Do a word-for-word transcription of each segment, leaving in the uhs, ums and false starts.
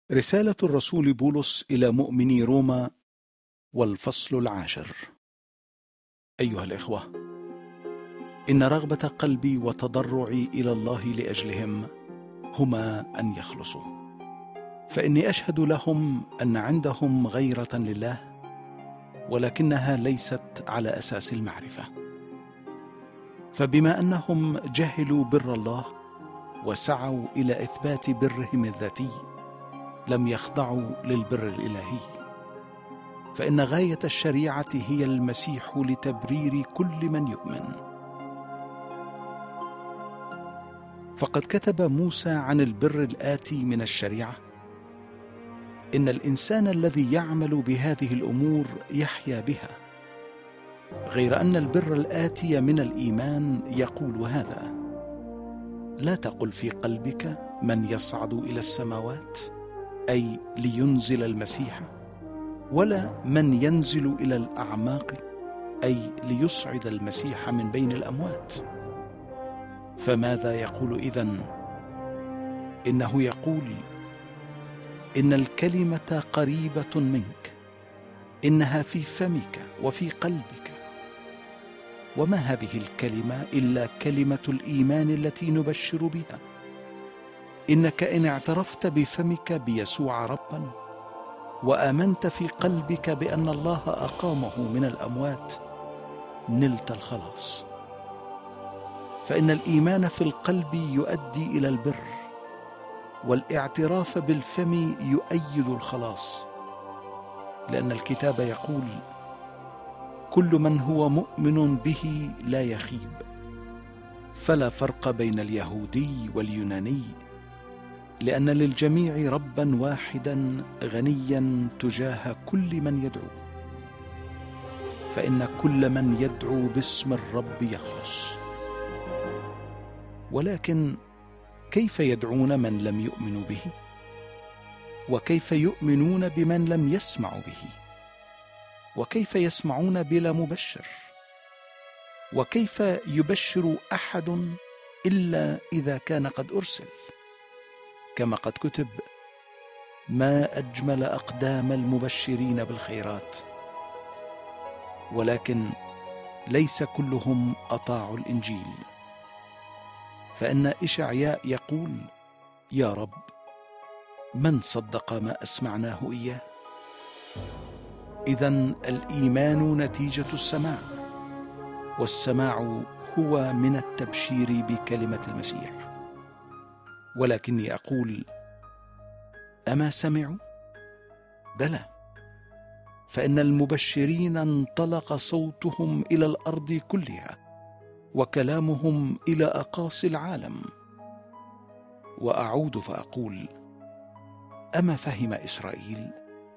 رسالة الرسول بولس إلى مؤمني روما، والفصل العاشر. أيها الإخوة، إن رغبة قلبي وتضرعي إلى الله لأجلهم هما أن يخلصوا، فإني أشهد لهم أن عندهم غيرة لله، ولكنها ليست على أساس المعرفة. فبما أنهم جهلوا بر الله وسعوا إلى إثبات برهم الذاتي، لم يخضعوا للبر الإلهي. فإن غاية الشريعة هي المسيح لتبرير كل من يؤمن. فقد كتب موسى عن البر الآتي من الشريعة: إن الإنسان الذي يعمل بهذه الأمور يحيا بها. غير أن البر الآتي من الإيمان يقول هذا: لا تقل في قلبك من يصعد إلى السماوات، أي لينزل المسيح، ولا من ينزل إلى الأعماق، أي ليصعد المسيح من بين الأموات. فماذا يقول إذن؟ إنه يقول: إن الكلمة قريبة منك، إنها في فمك وفي قلبك. وما هذه الكلمة إلا كلمة الإيمان التي نبشر بها. إنك إن اعترفت بفمك بيسوع ربا، وآمنت في قلبك بأن الله أقامه من الأموات، نلت الخلاص. فإن الإيمان في القلب يؤدي إلى البر، والاعتراف بالفم يؤيد الخلاص، لأن الكتاب يقول: كل من هو مؤمن به لا يخيب. فلا فرق بين اليهودي واليوناني، لأن للجميع ربا واحدا غنيا تجاه كل من يدعو. فإن كل من يدعو باسم الرب يخلص. ولكن كيف يدعون من لم يؤمنوا به؟ وكيف يؤمنون بمن لم يسمعوا به؟ وكيف يسمعون بلا مبشر؟ وكيف يبشر أحد إلا إذا كان قد أرسل؟ كما قد كتب: ما أجمل أقدام المبشرين بالخيرات. ولكن ليس كلهم أطاعوا الإنجيل. فإن إشعياء يقول: يا رب، من صدق ما أسمعناه إياه؟ إذن الإيمان نتيجة السماع، والسماع هو من التبشير بكلمة المسيح. ولكني أقول: أما سمعوا؟ بلى، فإن المبشرين انطلق صوتهم إلى الأرض كلها، وكلامهم إلى أقاصي العالم. وأعود فأقول: أما فهم إسرائيل؟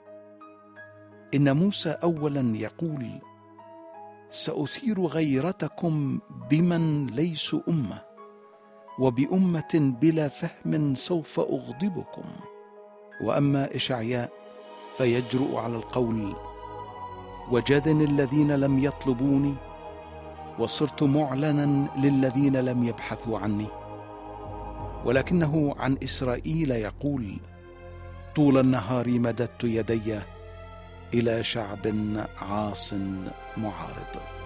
إن موسى أولا يقول: سأثير غيرتكم بمن ليسوا أمة، وبأمة بلا فهم سوف أغضبكم. وأما إشعياء فيجرؤ على القول: وجدني الذين لم يطلبوني، وصرت معلنا للذين لم يبحثوا عني. ولكنه عن إسرائيل يقول: طول النهار مددت يدي إلى شعب عاص معارض.